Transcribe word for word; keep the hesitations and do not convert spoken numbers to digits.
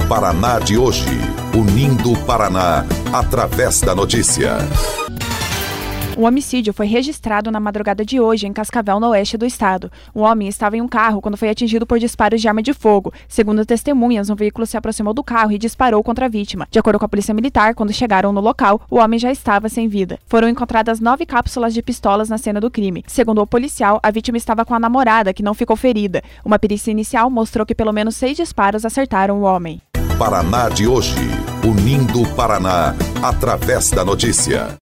Paraná de hoje, unindo o Paraná através da notícia. Um homicídio foi registrado na madrugada de hoje em Cascavel, no oeste do estado. O homem estava em um carro quando foi atingido por disparos de arma de fogo. Segundo testemunhas, um veículo se aproximou do carro e disparou contra a vítima. De acordo com a polícia militar, quando chegaram no local, o homem já estava sem vida. Foram encontradas nove cápsulas de pistolas na cena do crime. Segundo o policial, a vítima estava com a namorada, que não ficou ferida. Uma perícia inicial mostrou que pelo menos seis disparos acertaram o homem. Paraná de hoje, unindo o Paraná através da notícia.